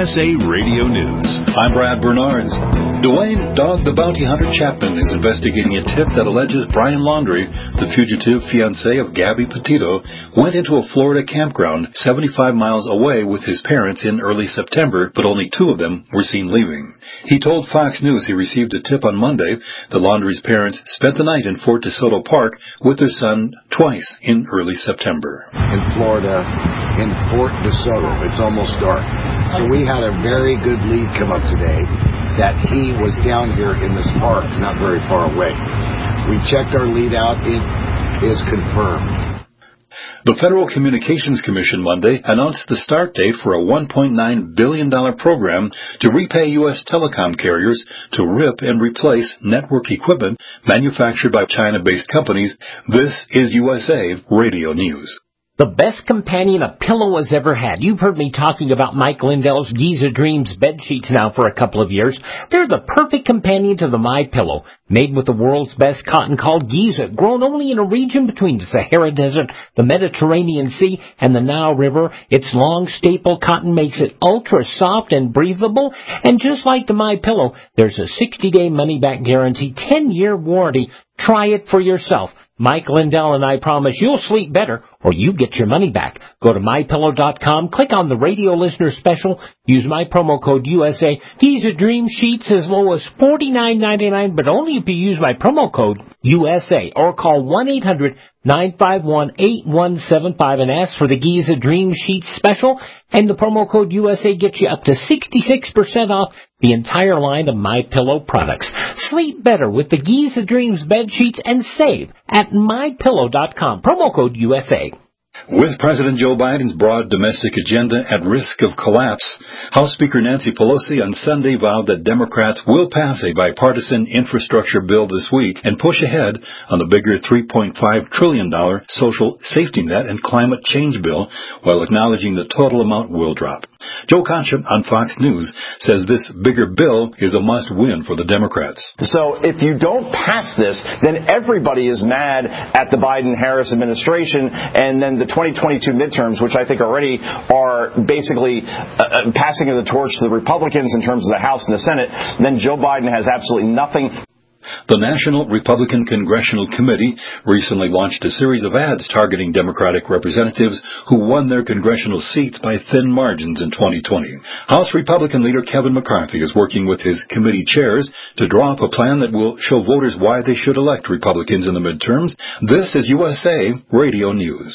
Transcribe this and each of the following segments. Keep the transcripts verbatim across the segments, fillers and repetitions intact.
S A Radio News. I'm Brad Bernards. Dwayne Dog the Bounty Hunter Chapman is investigating a tip that alleges Brian Laundrie, the fugitive fiancé of Gabby Petito, went into a Florida campground seventy-five miles away with his parents in early September, but only two of them were seen leaving. He told Fox News he received a tip on Monday that Laundrie's parents spent the night in Fort DeSoto Park with their son twice in early September. In Florida, in Fort DeSoto, it's almost dark. So we had a very good lead come up today that he was down here in this park, not very far away. We checked our lead out. It is confirmed. The Federal Communications Commission Monday announced the start date for a one point nine billion dollars program to repay U S telecom carriers to rip and replace network equipment manufactured by China-based companies. This is U S A Radio News. The best companion a pillow has ever had. You've heard me talking about Mike Lindell's Giza Dreams bed sheets now for a couple of years. They're the perfect companion to the My Pillow. Made with the world's best cotton called Giza, grown only in a region between the Sahara Desert, the Mediterranean Sea, and the Nile River. Its long staple cotton makes it ultra soft and breathable. And just like the My Pillow, there's a sixty-day money-back guarantee, ten-year warranty. Try it for yourself. Mike Lindell and I promise you'll sleep better or you get your money back. Go to my pillow dot com, click on the radio listener special, use my promo code U S A. These are dream sheets as low as forty-nine ninety-nine, but only if you use my promo code U S A or call one eight hundred nine five one eight one seven five and ask for the Giza Dream Sheets special, and the promo code U S A gets you up to sixty-six percent off the entire line of My Pillow products. Sleep better with the Giza Dreams bed sheets and save at my pillow dot com. Promo code U S A. With President Joe Biden's broad domestic agenda at risk of collapse, House Speaker Nancy Pelosi on Sunday vowed that Democrats will pass a bipartisan infrastructure bill this week and push ahead on the bigger three point five trillion dollars social safety net and climate change bill, while acknowledging the total amount will drop. Joe Concha on Fox News says this bigger bill is a must-win for the Democrats. So if you don't pass this, then everybody is mad at the Biden-Harris administration, and then the twenty twenty-two midterms, which I think already are basically uh, passing of the torch to the Republicans in terms of the House and the Senate, then Joe Biden has absolutely nothing. The National Republican Congressional Committee recently launched a series of ads targeting Democratic representatives who won their congressional seats by thin margins in twenty twenty. House Republican leader Kevin McCarthy is working with his committee chairs to draw up a plan that will show voters why they should elect Republicans in the midterms. This is U S A Radio News.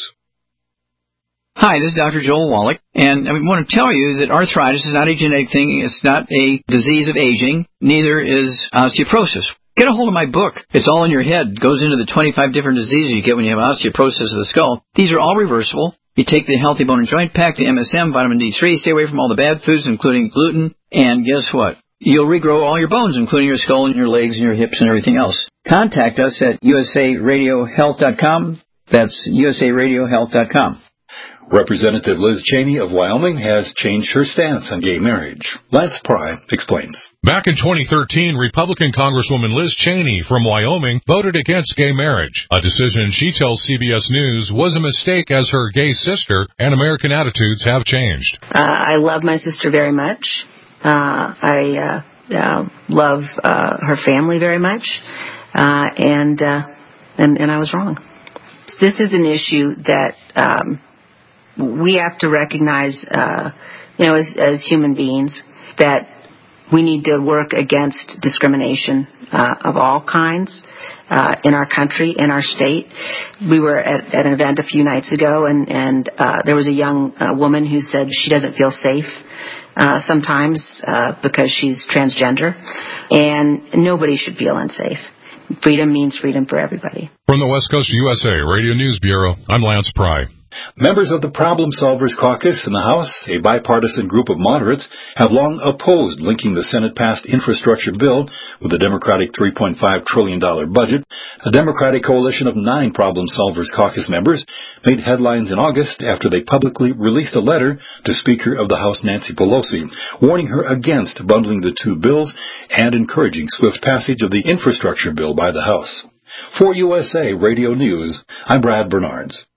Hi, this is Doctor Joel Wallach, and I want to tell you that arthritis is not a genetic thing. It's not a disease of aging. Neither is osteoporosis. Get a hold of my book. It's all in your head. It goes into the twenty-five different diseases you get when you have osteoporosis of the skull. These are all reversible. You take the Healthy Bone and Joint Pack, the M S M, vitamin D three, stay away from all the bad foods, including gluten, and guess what? You'll regrow all your bones, including your skull and your legs and your hips and everything else. Contact us at U S A radio health dot com. That's U S A radio health dot com. Representative Liz Cheney of Wyoming has changed her stance on gay marriage. Lance Pry explains. Back in twenty thirteen, Republican Congresswoman Liz Cheney from Wyoming voted against gay marriage, a decision she tells C B S News was a mistake as her gay sister and American attitudes have changed. Uh, I love my sister very much. Uh, I uh, uh, love uh, her family very much, uh, and, uh, and and I was wrong. This is an issue that um, we have to recognize, uh, you know, as, as human beings, that we need to work against discrimination uh, of all kinds uh, in our country, in our state. We were at, at an event a few nights ago, and, and uh, there was a young uh, woman who said she doesn't feel safe uh, sometimes uh, because she's transgender, and nobody should feel unsafe. Freedom means freedom for everybody. From the West Coast U S A Radio News Bureau, I'm Lance Pry. Members of the Problem Solvers Caucus in the House, a bipartisan group of moderates, have long opposed linking the Senate-passed infrastructure bill with the Democratic three point five trillion dollars budget. A Democratic coalition of nine Problem Solvers Caucus members made headlines in August after they publicly released a letter to Speaker of the House Nancy Pelosi, warning her against bundling the two bills and encouraging swift passage of the infrastructure bill by the House. For U S A Radio News, I'm Brad Bernards.